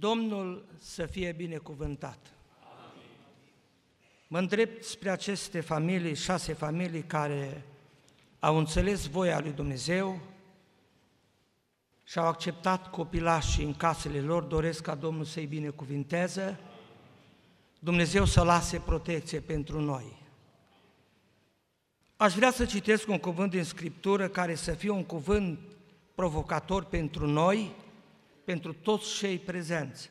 Domnul să fie binecuvântat. Amin. Mă îndrept spre aceste familii, 6 familii care au înțeles voia lui Dumnezeu și au acceptat copilașii în casele lor, doresc ca Domnul să-i binecuvinteze, Dumnezeu să lase protecție pentru noi. Aș vrea să citesc un cuvânt din Scriptură care să fie un cuvânt provocator pentru noi, pentru toți cei prezenți.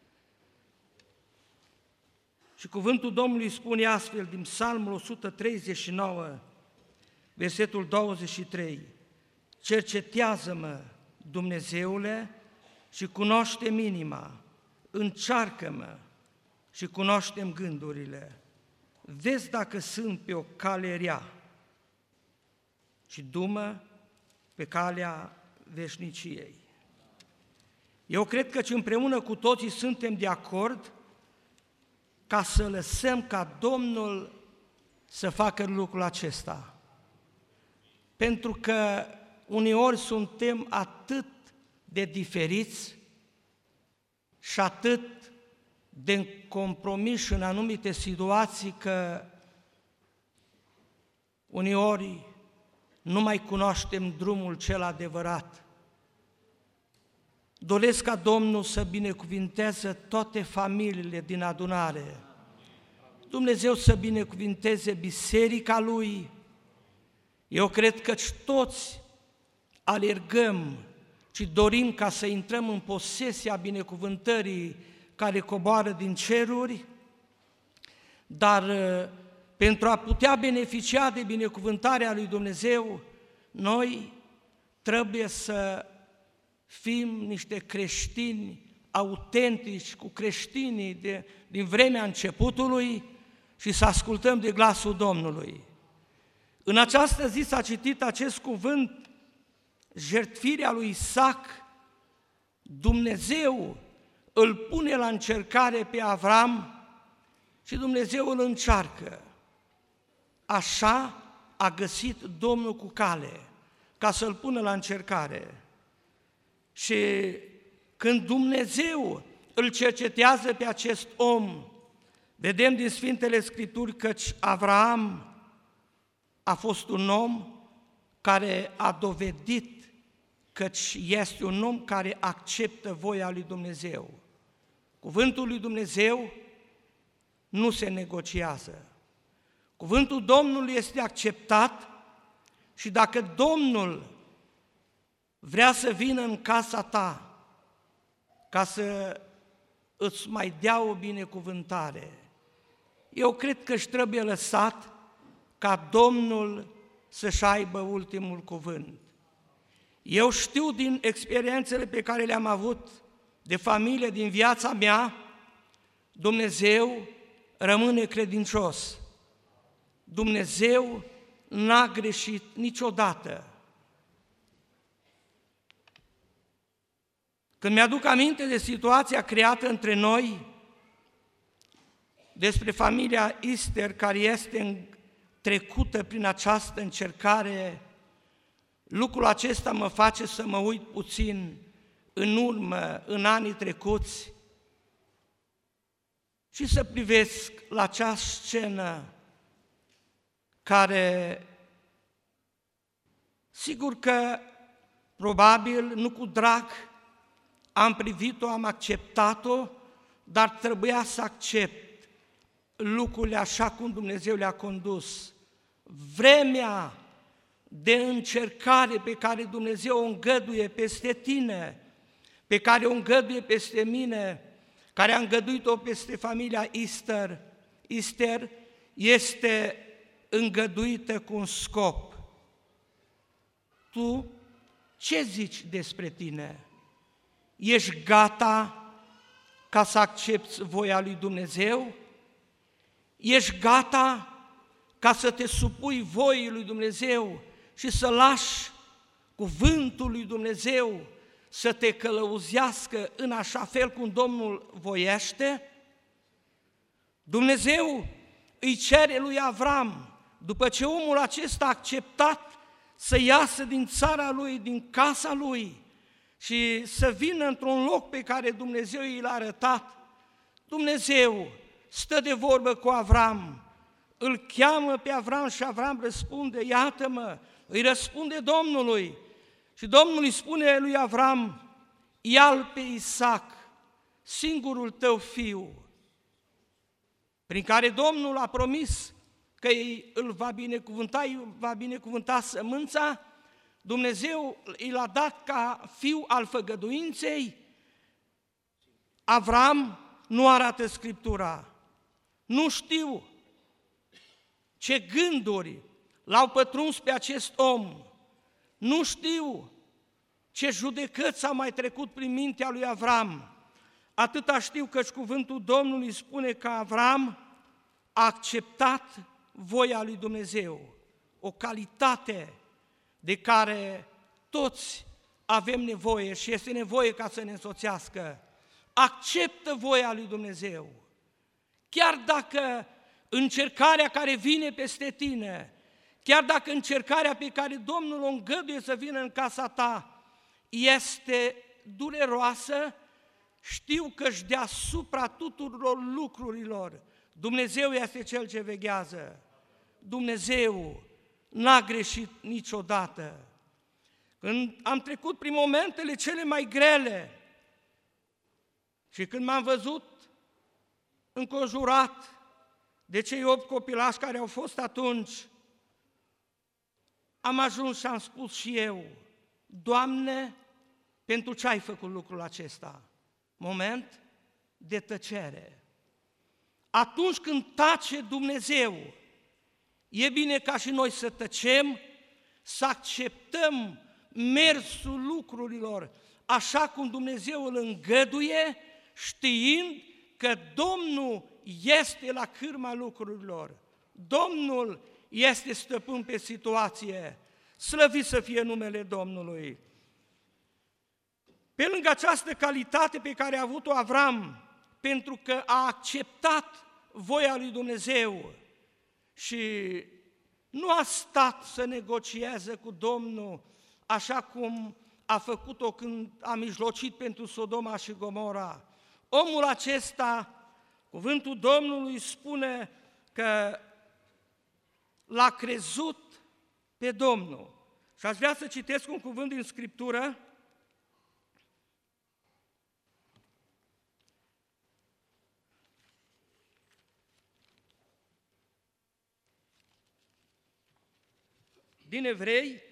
Și cuvântul Domnului spune astfel din Psalmul 139, versetul 23, cercetează-mă, Dumnezeule, și cunoaște-mi inima, încearcă-mă și cunoaște-mi gândurile, vezi dacă sunt pe o cale rea și du-mă pe calea veșniciei. Eu cred că împreună cu toții suntem de acord ca să lăsăm ca Domnul să facă lucrul acesta. Pentru că uneori suntem atât de diferiți și atât de compromiși în anumite situații că uneori nu mai cunoaștem drumul cel adevărat. Doresc ca Domnul să binecuvinteze toate familiile din adunare. Dumnezeu să binecuvinteze biserica Lui. Eu cred că toți alergăm și dorim ca să intrăm în posesia binecuvântării care coboară din ceruri, dar pentru a putea beneficia de binecuvântarea lui Dumnezeu, noi trebuie să fim niște creștini autentici, cu creștinii din vremea începutului și să ascultăm de glasul Domnului. În această zi s-a citit acest cuvânt, jertfirea lui Isaac. Dumnezeu îl pune la încercare pe Avram și Dumnezeu îl încearcă. Așa a găsit Domnul cu cale, ca să-l pună la încercare. Și când Dumnezeu îl cercetează pe acest om, vedem din Sfintele Scripturi căci Avram a fost un om care a dovedit căci este un om care acceptă voia lui Dumnezeu. Cuvântul lui Dumnezeu nu se negociază. Cuvântul Domnului este acceptat și dacă Domnul vrea să vină în casa ta ca să îți mai dea o binecuvântare, eu cred că își trebuie lăsat ca Domnul să-și aibă ultimul cuvânt. Eu știu din experiențele pe care le-am avut de familie din viața mea, Dumnezeu rămâne credincios. Dumnezeu n-a greșit niciodată. Când mi-aduc aminte de situația creată între noi, despre familia Ister care este trecută prin această încercare, lucrul acesta mă face să mă uit puțin în urmă, în anii trecuți, și să privesc la acea scenă care, sigur că, probabil, nu cu drag, am privit-o, am acceptat-o, dar trebuia să accept lucrurile așa cum Dumnezeu le-a condus. Vremea de încercare pe care Dumnezeu o îngăduie peste tine, pe care o îngăduie peste mine, care a îngăduit-o peste familia Ister, este îngăduită cu un scop. Tu ce zici despre tine? Ești gata ca să accepți voia lui Dumnezeu? Ești gata ca să te supui voii lui Dumnezeu și să lași cuvântul lui Dumnezeu să te călăuzească în așa fel cum Domnul voiește? Dumnezeu îi cere lui Avram, după ce omul acesta a acceptat să iasă din țara lui, din casa lui, și să vină într-un loc pe care Dumnezeu i l-a arătat, Dumnezeu stă de vorbă cu Avram, îl cheamă pe Avram și Avram răspunde, iată-mă, îi răspunde Domnului. Și Domnul îi spune lui Avram, ia-l pe Isaac, singurul tău fiu, prin care Domnul a promis că îl va binecuvânta sămânța, Dumnezeu i l-a dat ca fiu al făgăduinței. Avram nu arată Scriptura, nu știu ce gânduri l-au pătruns pe acest om, nu știu ce judecăți au mai trecut prin mintea lui Avram. Atâta știu căci cuvântul Domnului spune că Avram a acceptat voia lui Dumnezeu, o calitate de care toți avem nevoie și este nevoie ca să ne însoțească. Acceptă voia lui Dumnezeu. Chiar dacă încercarea care vine peste tine, chiar dacă încercarea pe care Domnul o îngăduie să vină în casa ta este dureroasă, știu că și deasupra tuturor lucrurilor Dumnezeu este Cel ce veghează. Dumnezeu n-a greșit niciodată. Când am trecut prin momentele cele mai grele și când m-am văzut înconjurat de cei 8 copilași care au fost atunci, am ajuns și am spus și eu, Doamne, pentru ce ai făcut lucrul acesta? Moment de tăcere. Atunci când tace Dumnezeu, e bine ca și noi să tăcem, să acceptăm mersul lucrurilor așa cum Dumnezeu îl îngăduie, știind că Domnul este la cârma lucrurilor. Domnul este stăpân pe situație. Slăvit să fie numele Domnului. Pe lângă această calitate pe care a avut-o Avram, pentru că a acceptat voia lui Dumnezeu și nu a stat să negocieze cu Domnul așa cum a făcut-o când a mijlocit pentru Sodoma și Gomora. Omul acesta, cuvântul Domnului spune că l-a crezut pe Domnul. Și aș vrea să citesc un cuvânt din Scriptură, din Evrei,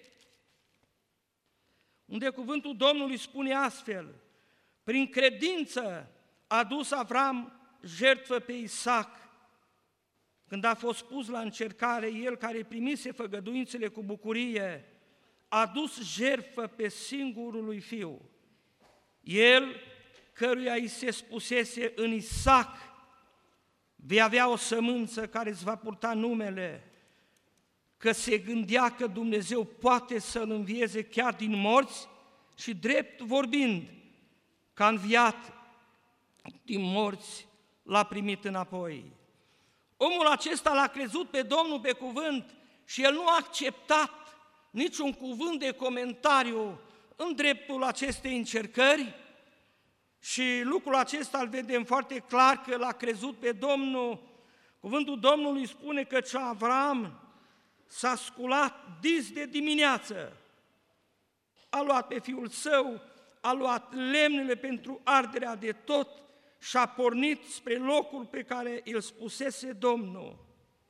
unde cuvântul Domnului spune astfel, prin credință a adus Avram jertfă pe Isaac, când a fost pus la încercare, el care primise făgăduințele cu bucurie, a adus jertfă pe singurul lui fiu. El, căruia îi se spusese în Isaac, vei avea o sămânță care îți va purta numele, că se gândea că Dumnezeu poate să-l învieze chiar din morți și drept vorbind, că a înviat din morți, l-a primit înapoi. Omul acesta l-a crezut pe Domnul pe cuvânt și el nu a acceptat niciun cuvânt de comentariu în dreptul acestei încercări și lucrul acesta îl vedem foarte clar că l-a crezut pe Domnul. Cuvântul Domnului spune că Avram s-a sculat dis de dimineață, a luat pe fiul său, a luat lemnele pentru arderea de tot și a pornit spre locul pe care îl spusese Domnul.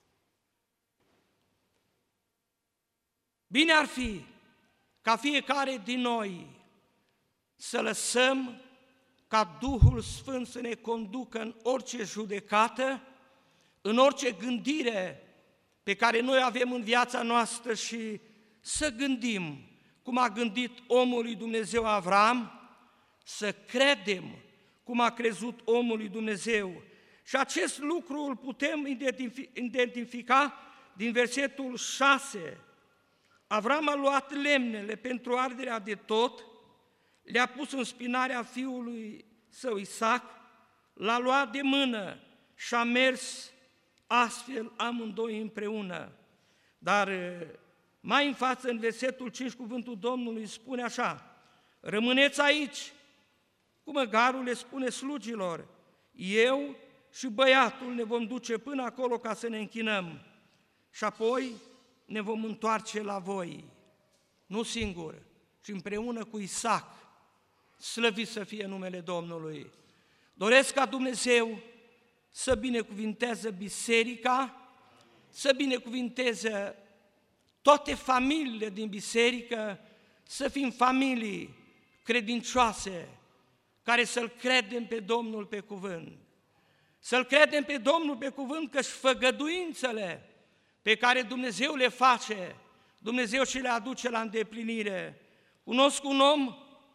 Bine ar fi ca fiecare din noi să lăsăm ca Duhul Sfânt să ne conducă în orice judecată, în orice gândire pe care noi avem în viața noastră și să gândim cum a gândit omul lui Dumnezeu Avram, să credem cum a crezut omul lui Dumnezeu. Și acest lucru îl putem identifica din versetul 6. Avram a luat lemnele pentru arderea de tot, le-a pus în spinarea fiului său Isaac, l-a luat de mână și a mers astfel amândoi împreună. Dar mai în față, în versetul 5, cuvântul Domnului spune așa, rămâneți aici. Cu măgarul le spune slugilor, eu și băiatul ne vom duce până acolo ca să ne închinăm și apoi ne vom întoarce la voi. Nu singur, ci împreună cu Isaac, slăvit să fie numele Domnului. Doresc ca Dumnezeu să binecuvinteze biserica, să binecuvinteze toate familiile din biserică, să fim familii credincioase, care să-L credem pe Domnul pe cuvânt. Să-L credem pe Domnul pe cuvânt că-și făgăduințele pe care Dumnezeu le face, Dumnezeu și le aduce la îndeplinire. Cunosc un om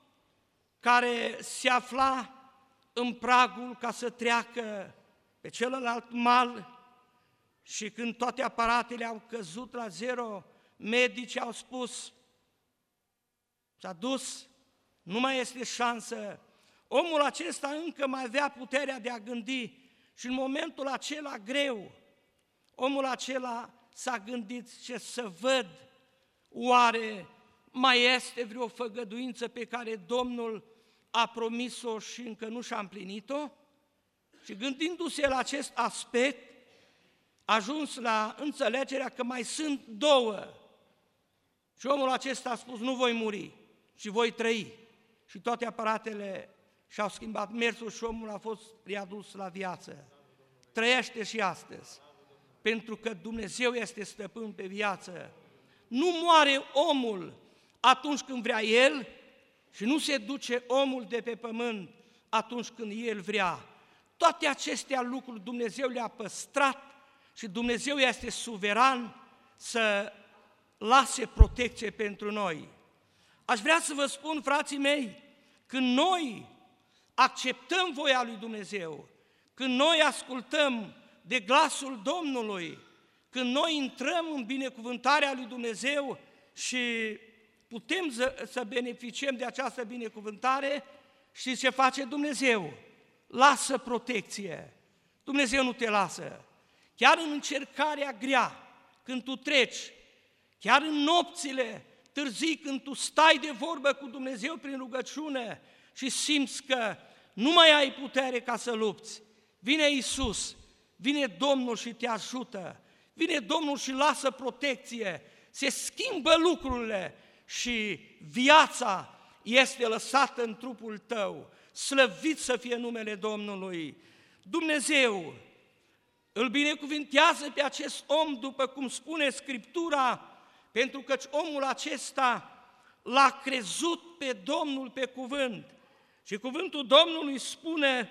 care se afla în pragul ca să treacă pe celălalt mal și când toate aparatele au căzut la zero, medicii au spus, s-a dus, nu mai este șansă. Omul acesta încă mai avea puterea de a gândi și în momentul acela greu, omul acela s-a gândit ce să văd, oare mai este vreo făgăduință pe care Domnul a promis-o și încă nu și-a împlinit-o? Și gândindu-se la acest aspect, a ajuns la înțelegerea că mai sunt două. Și omul acesta a spus, nu voi muri, ci voi trăi. Și toate aparatele și-au schimbat mersul și omul a fost readus la viață. Trăiește și astăzi, pentru că Dumnezeu este stăpân pe viață. Nu moare omul atunci când vrea El și nu se duce omul de pe pământ atunci când El vrea. Toate acestea lucruri Dumnezeu le-a păstrat și Dumnezeu este suveran să lase protecție pentru noi. Aș vrea să vă spun, frații mei, când noi acceptăm voia lui Dumnezeu, când noi ascultăm de glasul Domnului, când noi intrăm în binecuvântarea lui Dumnezeu și putem să beneficiem de această binecuvântare, știți ce face Dumnezeu? Lasă protecție. Dumnezeu nu te lasă. Chiar în încercarea grea, când tu treci, chiar în nopțile târzii, când tu stai de vorbă cu Dumnezeu prin rugăciune și simți că nu mai ai putere ca să lupți, vine Iisus, vine Domnul și te ajută, vine Domnul și lasă protecție, se schimbă lucrurile și viața este lăsată în trupul tău. Slăvit să fie numele Domnului! Dumnezeu îl binecuvintează pe acest om, după cum spune Scriptura, pentru că omul acesta l-a crezut pe Domnul pe cuvânt. Și cuvântul Domnului spune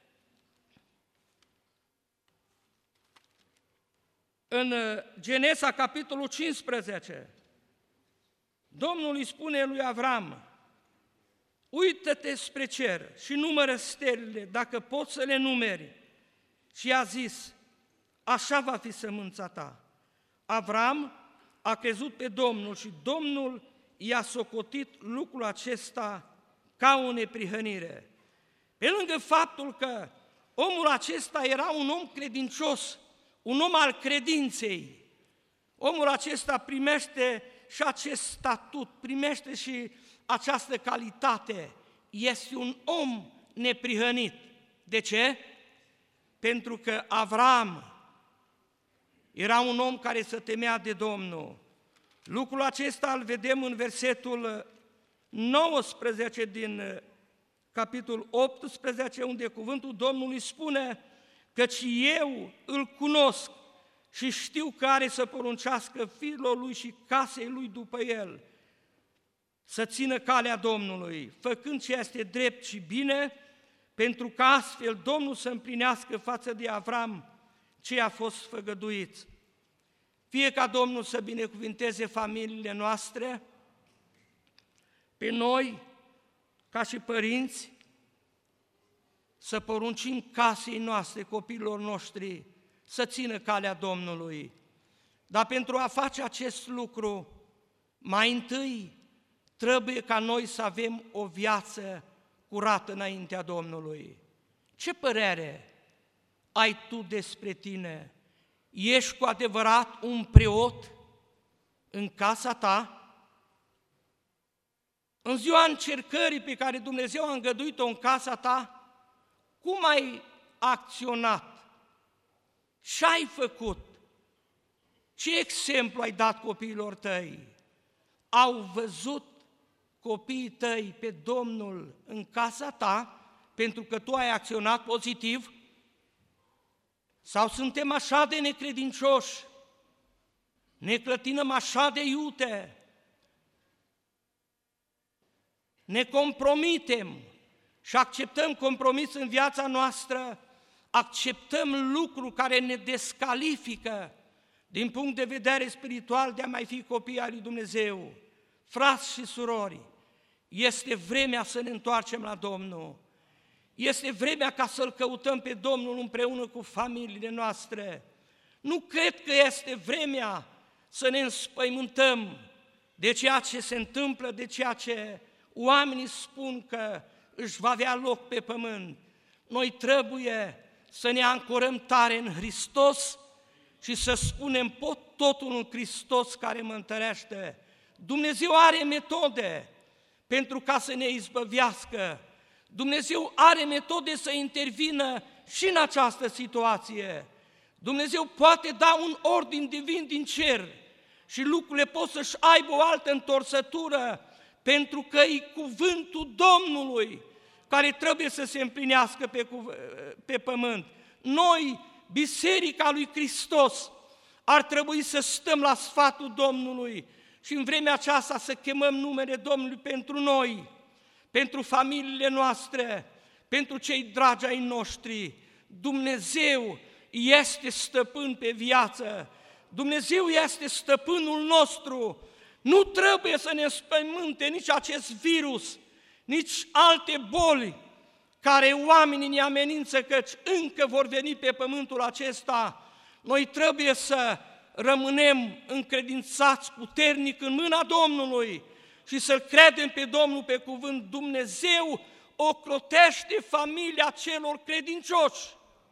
în Genesa, capitolul 15, Domnul îi spune lui Avram, uită-te spre cer și numără stelele, dacă poți să le numeri. Și i-a zis, așa va fi sămânța ta. Avram a crezut pe Domnul și Domnul i-a socotit lucrul acesta ca o neprihănire. Pe lângă faptul că omul acesta era un om credincios, un om al credinței, omul acesta primește și acest statut, primește și această calitate, este un om neprihănit. De ce? Pentru că Avram era un om care se temea de Domnul. Lucrul acesta îl vedem în versetul 19 din capitolul 18, unde cuvântul Domnului spune, căci eu îl cunosc și știu că are să poruncească fiilor lui și casei lui după el, să țină calea Domnului, făcând ce este drept și bine, pentru că astfel Domnul să împlinească față de Avram ce a fost făgăduit. Fie ca Domnul să binecuvinteze familiile noastre, pe noi, ca și părinți, să poruncim casei noastre, copiilor noștri, să țină calea Domnului. Dar pentru a face acest lucru, mai întâi trebuie ca noi să avem o viață curată înaintea Domnului. Ce părere ai tu despre tine? Ești cu adevărat un preot în casa ta? În ziua încercării pe care Dumnezeu a îngăduit-o în casa ta, cum ai acționat? Ce ai făcut? Ce exemplu ai dat copiilor tăi? Au văzut copiii tăi pe Domnul în casa ta pentru că tu ai acționat pozitiv? Sau suntem așa de necredincioși, ne clătinăm așa de iute, ne compromitem și acceptăm compromis în viața noastră, acceptăm lucruri care ne descalifică din punct de vedere spiritual de a mai fi copii ai lui Dumnezeu. Frați și surori, este vremea să ne întoarcem la Domnul. Este vremea ca să-L căutăm pe Domnul împreună cu familiile noastre. Nu cred că este vremea să ne înspăimântăm de ceea ce se întâmplă, de ceea ce oamenii spun că își va avea loc pe pământ. Noi trebuie să ne ancorăm tare în Hristos și să spunem: pot totul în Hristos care mă întărește. Dumnezeu are metode pentru ca să ne izbăvească. Dumnezeu are metode să intervină și în această situație. Dumnezeu poate da un ordin divin din cer și lucrurile pot să-și aibă o altă întorsătură, pentru că e cuvântul Domnului care trebuie să se împlinească pe pământ. Noi, Biserica lui Hristos, ar trebui să stăm la sfatul Domnului și în vremea aceasta să chemăm numele Domnului pentru noi, pentru familiile noastre, pentru cei dragi ai noștri. Dumnezeu este stăpân pe viață, Dumnezeu este stăpânul nostru. Nu trebuie să ne spăimânte nici acest virus, nici alte boli care oamenii ne amenință, căci încă vor veni pe pământul acesta. Noi trebuie să rămânem încredințați puternic în mâna Domnului și să-L credem pe Domnul pe cuvânt. Dumnezeu ocrotește familia celor credincioși.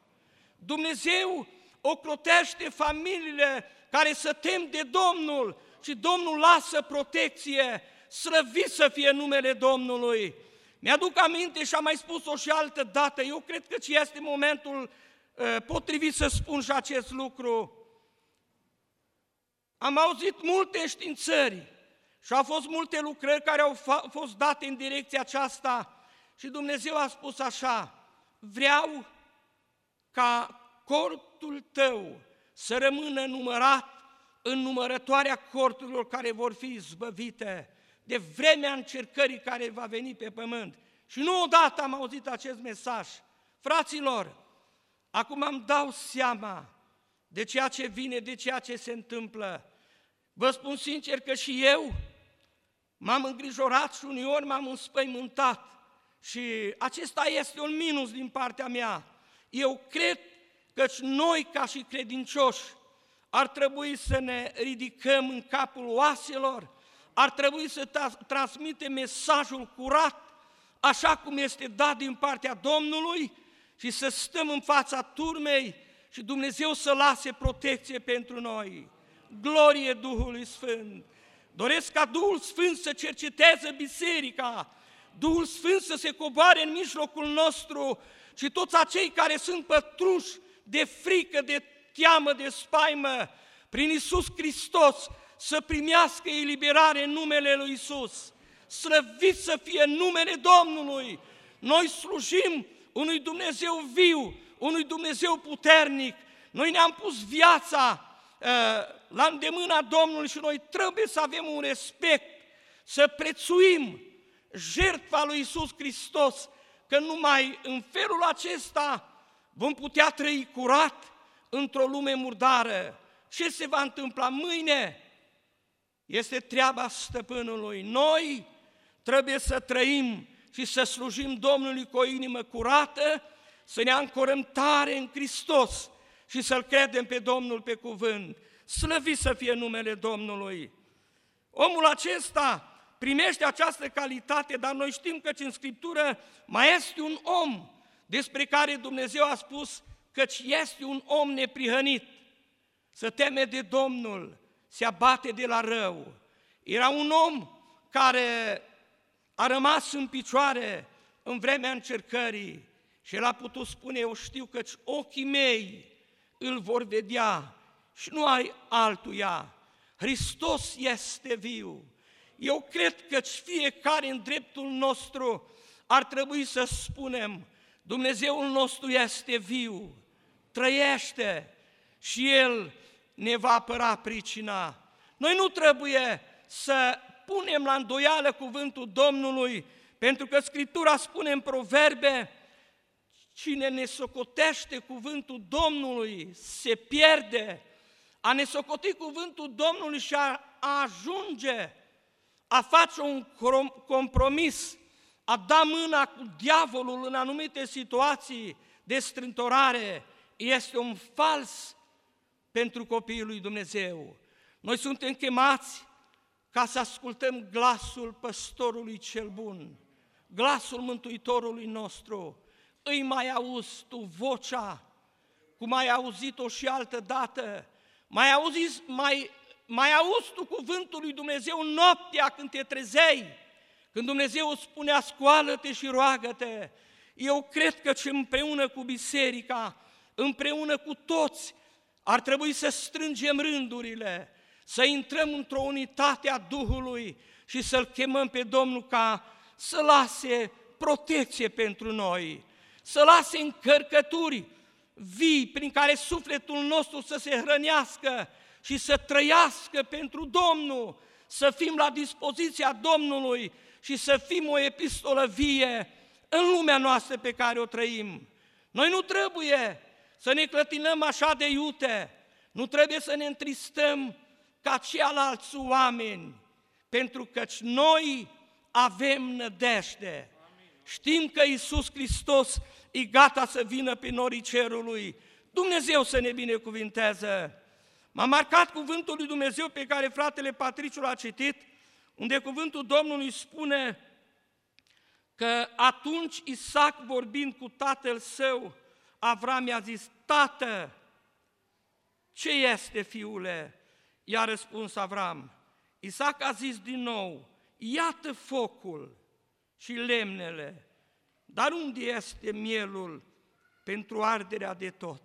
Dumnezeu ocrotește familiile care se tem de Domnul și Domnul lasă protecție. Slăvit să fie numele Domnului! Mi-aduc aminte și am mai spus-o și altă dată, eu cred că este momentul potrivit să spun și acest lucru. Am auzit multe înștiințări și au fost multe lucrări care au fost date în direcția aceasta și Dumnezeu a spus așa: vreau ca cortul tău să rămână numărat în numărătoarea corturilor care vor fi izbăvite de vremea încercării care va veni pe pământ. Și nu odată am auzit acest mesaj. Fraților, acum îmi dau seama de ceea ce vine, de ceea ce se întâmplă. Vă spun sincer că și eu m-am îngrijorat și uneori m-am înspăimântat și acesta este un minus din partea mea. Eu cred că noi, ca și credincioși, ar trebui să ne ridicăm în capul oaselor, ar trebui să transmitem mesajul curat, așa cum este dat din partea Domnului, și să stăm în fața turmei și Dumnezeu să lase protecție pentru noi. Glorie Duhului Sfânt! Doresc ca Duhul Sfânt să cerceteze biserica, Duhul Sfânt să se coboare în mijlocul nostru și toți acei care sunt pătrunși de frică, de teamă, de spaimă, prin Iisus Hristos, să primească eliberare în numele lui Iisus. Slăvit să fie numele Domnului! Noi slujim unui Dumnezeu viu, unui Dumnezeu puternic. Noi ne-am pus viața la îndemâna Domnului și noi trebuie să avem un respect, să prețuim jertfa lui Iisus Hristos, că numai în felul acesta vom putea trăi curat într-o lume murdară. Ce se va întâmpla mâine este treaba stăpânului. Noi trebuie să trăim și să slujim Domnului cu o inimă curată, să ne ancorăm tare în Hristos și să-L credem pe Domnul pe cuvânt. Slăvit să fie numele Domnului! Omul acesta primește această calitate, dar noi știm că în Scriptură mai este un om despre care Dumnezeu a spus căci este un om neprihănit, se teme de Domnul, se abate de la rău. Era un om care a rămas în picioare în vremea încercării și el a putut spune, eu știu căci ochii mei îl vor vedea și nu ai altuia. Hristos este viu. Eu cred că fiecare în dreptul nostru ar trebui să spunem, Dumnezeul nostru este viu, trăiește și El ne va apăra pricina. Noi nu trebuie să punem la îndoială cuvântul Domnului, pentru că Scriptura spune în Proverbe, cine ne socotește cuvântul Domnului se pierde. A ne socoti cuvântul Domnului și a ajunge a face un compromis, a da mâna cu diavolul în anumite situații de strântorare, este un fals pentru copiii lui Dumnezeu. Noi suntem chemați ca să ascultăm glasul păstorului cel bun, glasul Mântuitorului nostru. Îi mai auzi tu vocea, cum ai auzit-o și altă dată, mai auzi tu cuvântul lui Dumnezeu noaptea când te trezeai, când Dumnezeu îți spunea scoală-te și roagă-te. Eu cred că împreună cu biserica, împreună cu toți, ar trebui să strângem rândurile, să intrăm într-o unitate a Duhului și să-L chemăm pe Domnul ca să lase protecție pentru noi, să lase încărcături vii prin care sufletul nostru să se hrănească și să trăiască pentru Domnul, să fim la dispoziția Domnului și să fim o epistolă vie în lumea noastră pe care o trăim. Noi nu trebuie să ne clătinăm așa de iute, nu trebuie să ne întristăm ca ceilalți oameni, pentru că noi avem nădejde. Știm că Iisus Hristos e gata să vină pe norii cerului. Dumnezeu să ne binecuvinteze. M-a marcat cuvântul lui Dumnezeu pe care fratele Patriciu l-a citit, unde cuvântul Domnului spune că atunci Isaac, vorbind cu tatăl său, Avram i-a zis, tată, ce este, fiule? I-a răspuns Avram. Isaac a zis din nou, iată focul și lemnele, dar unde este mielul pentru arderea de tot?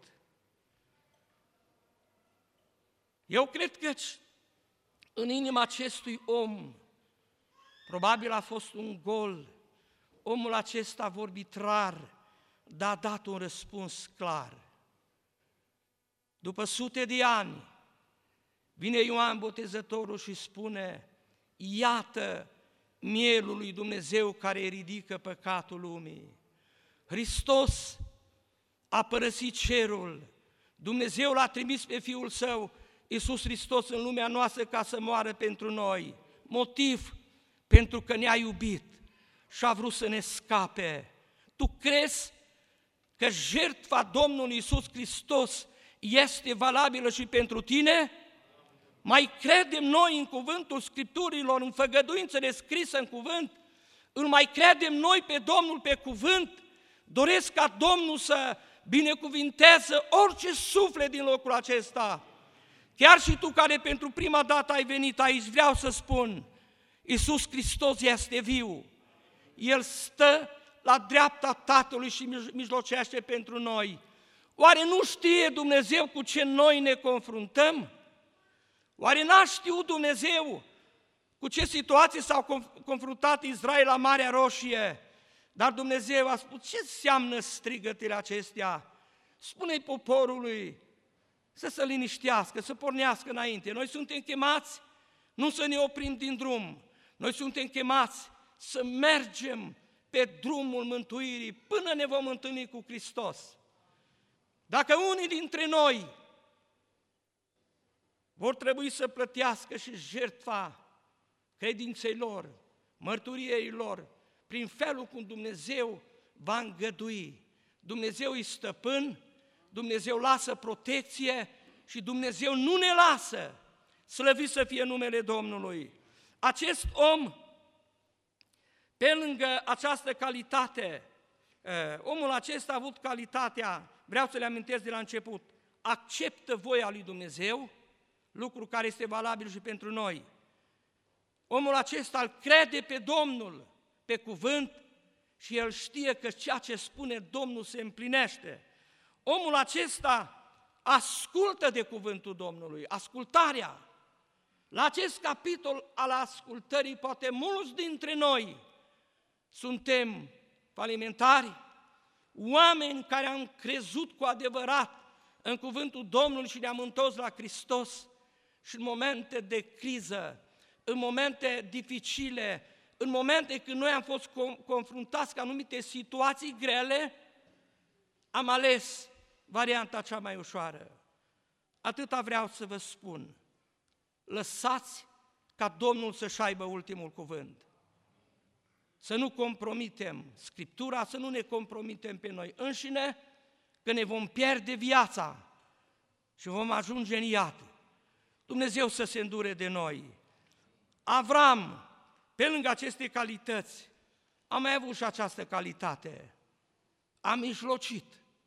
Eu cred că în inima acestui om, probabil a fost un gol, omul acesta a vorbit rar, dar a dat un răspuns clar. După sute de ani, vine Ioan Botezătorul și spune, iată mielul lui Dumnezeu care ridică păcatul lumii. Hristos a părăsit cerul, Dumnezeu l-a trimis pe Fiul Său, Iisus Hristos, în lumea noastră ca să moară pentru noi. Motiv, pentru că ne-a iubit și a vrut să ne scape. Tu crezi că jertfa Domnului Iisus Hristos este valabilă și pentru tine? Mai credem noi în cuvântul Scripturilor, în făgăduințele scrise în cuvânt? Îl mai credem noi pe Domnul pe cuvânt? Doresc ca Domnul să binecuvinteze orice suflet din locul acesta. Chiar și tu care pentru prima dată ai venit aici, vreau să spun, Iisus Hristos este viu. El stă la dreapta Tatălui și mijlocește pentru noi. Oare nu știe Dumnezeu cu ce noi ne confruntăm? Oare n-a știut Dumnezeu cu ce situații s-au confruntat Israel la Marea Roșie? Dar Dumnezeu a spus, ce înseamnă strigătele acestea? Spune-i poporului să se liniștească, să pornească înainte. Noi suntem chemați nu să ne oprim din drum, noi suntem chemați să mergem pe drumul mântuirii până ne vom întâlni cu Hristos. Dacă unii dintre noi vor trebui să plătească și jertfa credinței lor, mărturiei lor, prin felul cum Dumnezeu va îngădui. Dumnezeu e stăpân, Dumnezeu lasă protecție și Dumnezeu nu ne lasă, slăvit să fie numele Domnului. Acest om, pe lângă această calitate, omul acesta a avut calitatea, vreau să le amintesc de la început, acceptă voia lui Dumnezeu, lucru care este valabil și pentru noi. Omul acesta îl crede pe Domnul, pe cuvânt și el știe că ceea ce spune Domnul se împlinește. Omul acesta ascultă de cuvântul Domnului, ascultarea. La acest capitol al ascultării, poate mulți dintre noi suntem falimentari, oameni care am crezut cu adevărat în cuvântul Domnului și ne-am întors la Hristos și în momente de criză, în momente dificile, în momente când noi am fost confruntați cu anumite situații grele, am ales varianta cea mai ușoară. Atâta vreau să vă spun. Lăsați ca Domnul să-și aibă ultimul cuvânt. Să nu compromitem Scriptura, să nu ne compromitem pe noi înșine, că ne vom pierde viața și vom ajunge în iad. Dumnezeu să se îndure de noi. Avram, pe lângă aceste calități, a mai avut și această calitate. A mijlocit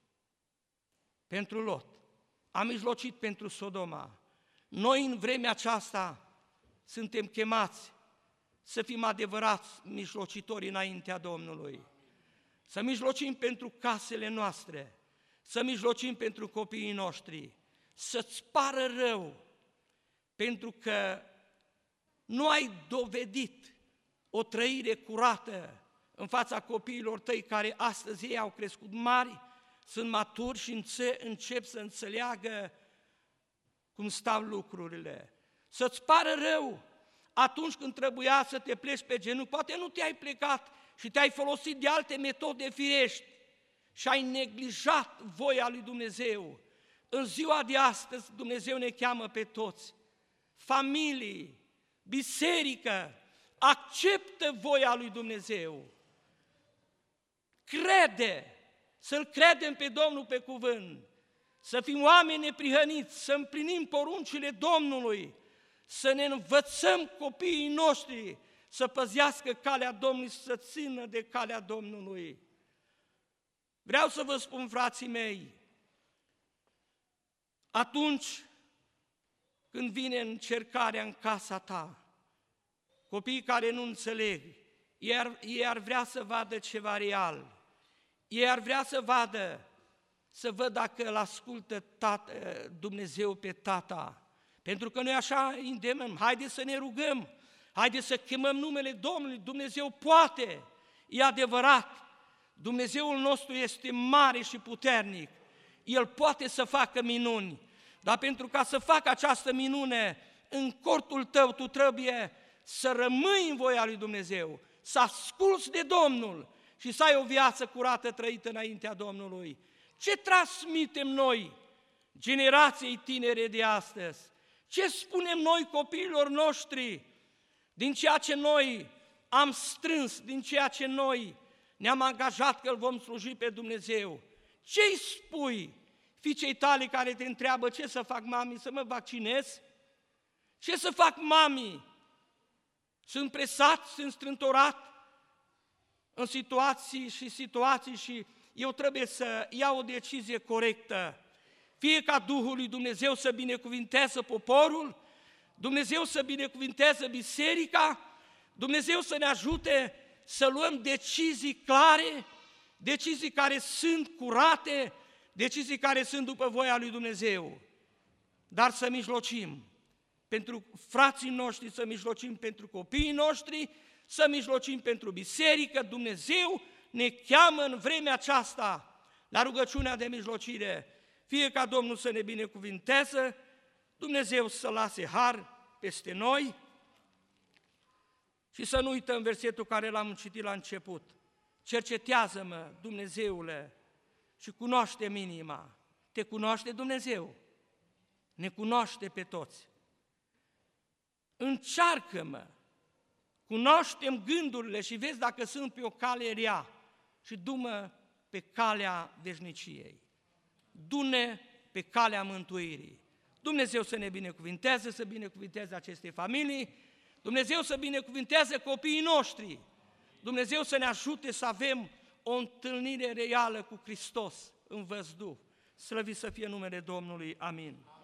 pentru Lot, a mijlocit pentru Sodoma. Noi în vremea aceasta suntem chemați să fim adevărați mijlocitori înaintea Domnului, să mijlocim pentru casele noastre, să mijlocim pentru copiii noștri, să-ți pară rău, pentru că nu ai dovedit o trăire curată în fața copiilor tăi care astăzi ei au crescut mari, sunt maturi și încep să înțeleagă cum stau lucrurile. Să-ți pară rău atunci când trebuia să te pleci pe genunchi, poate nu te-ai plecat și te-ai folosit de alte metode firești și ai neglijat voia lui Dumnezeu. În ziua de astăzi Dumnezeu ne cheamă pe toți, familii, biserică, acceptă voia lui Dumnezeu. Crede, să-L credem pe Domnul pe cuvânt, să fim oameni neprihăniți, să împlinim poruncile Domnului, să ne învățăm copiii noștri să păzească calea Domnului, să țină de calea Domnului. Vreau să vă spun, frații mei, atunci când vine încercarea în casa ta, copiii care nu înțeleg, ei ar vrea să vadă ceva real, ei ar vrea să văd dacă îl ascultă Dumnezeu pe tata, pentru că noi așa îndemnăm, haideți să ne rugăm, haideți să chemăm numele Domnului, Dumnezeu poate, e adevărat, Dumnezeul nostru este mare și puternic, El poate să facă minuni, dar pentru ca să facă această minune în cortul tău, tu trebuie să rămâi în voia lui Dumnezeu, să asculți de Domnul și să ai o viață curată trăită înaintea Domnului. Ce transmitem noi generației tinere de astăzi? Ce spunem noi copiilor noștri din ceea ce noi am strâns, din ceea ce noi ne-am angajat că îl vom sluji pe Dumnezeu? Ce-i spui fiicei tale care te întreabă ce să fac, mami, să mă vaccinez? Ce să fac, mami? Sunt presat, sunt strântorat în situații și eu trebuie să iau o decizie corectă. Fie ca Duhul lui Dumnezeu să binecuvinteze poporul, Dumnezeu să binecuvinteze biserica, Dumnezeu să ne ajute să luăm decizii clare, decizii care sunt curate, decizii care sunt după voia lui Dumnezeu. Dar să mijlocim pentru frații noștri, să mijlocim pentru copiii noștri, să mijlocim pentru biserică. Dumnezeu ne cheamă în vremea aceasta la rugăciunea de mijlocire. Fie ca Domnul să ne binecuvinteze, Dumnezeu să lase har peste noi și să nu uităm versetul care l-am citit la început. Cercetează-mă, Dumnezeule, și cunoaște-mi inima. Te cunoaște Dumnezeu, ne cunoaște pe toți. Încearcă-mă, cunoaște-mi gândurile și vezi dacă sunt pe o cale rea și du-mă pe calea veșniciei. Du-ne pe calea mântuirii. Dumnezeu să ne binecuvinteze, să binecuvinteze aceste familii, Dumnezeu să binecuvinteze copiii noștri, Dumnezeu să ne ajute să avem o întâlnire reală cu Hristos în văzduh. Slăvit să fie numele Domnului, amin.